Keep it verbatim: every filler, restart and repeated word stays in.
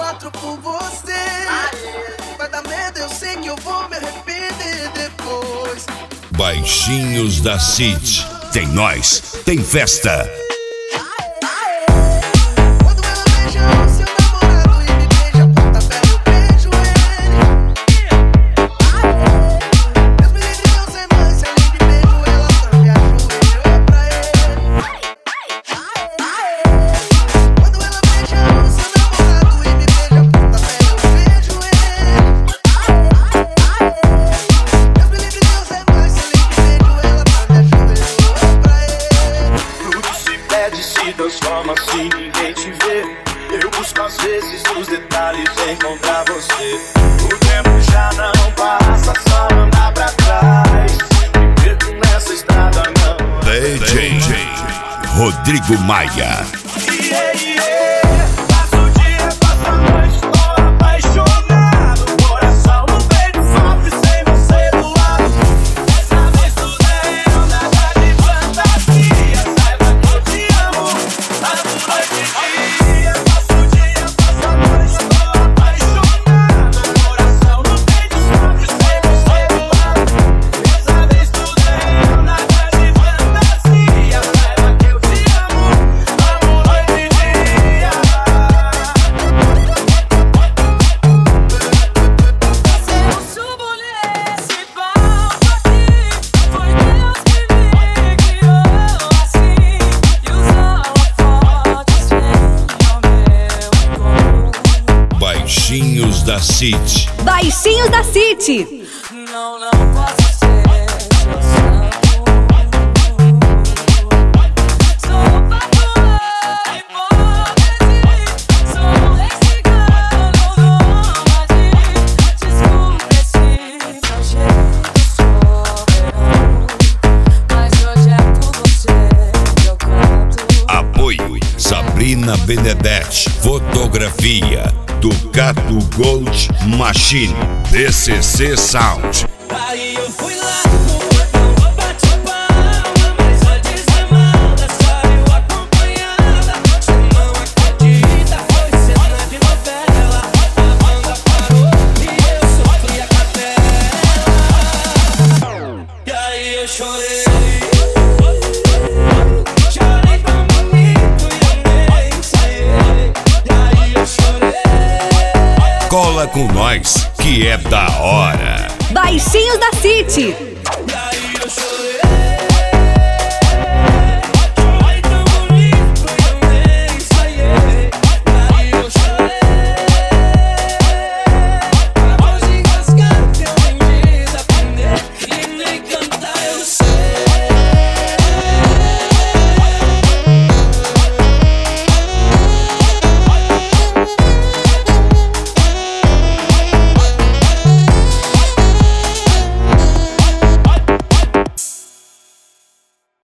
quatro por você. Vai dar medo, eu sei que eu vou me arrepender depois. Baixinhos da City. Tem nós, tem festa. Transforma se ninguém te vê. Eu busco às vezes nos detalhes encontrar você. O tempo já não passa, só andar pra trás. Me perco nessa estrada não. D J Rodrigo Maia. Yeah, yeah. Passo o dia, passo a noite, tô apaixonado. Coração no peito sofre sem você do lado. Dessa vez tudo é real, nada de fantasia. Saiba que eu te amo. Passo noite e dia, passo o dia, passo a noite, tô apaixonado. Coração no peito sofre sem você do lado. Dessa vez tudo é real, nada de fantasia. Saiba que eu te amo, amo noite e dia. Se eu subo nesse palco aqui, foi Deus que me criou assim. E os holofotes vêm ao meu encontro. Baixinhos da City. Baixinhos da City. Não, não posso ser seu santo. Sou patroa, hipótese. Sou mexicano, nômade. Desculpe esse projeto soberano, mas hoje é por você que eu canto. Apoio Sabrina Benedetti. Fotografia Ducato Gold Machine. D C C Sound. Aí eu fui lá no portão, bati palma, mas a desamada saiu acompanhada. Você não acredita, foi cena de novela. A banda parou e eu sofri a capela. E aí eu chorei, chorei tão bonito e eu nem ensaiei. E aí eu chorei. Cola com nós, que é da hora. Baixinhos da City.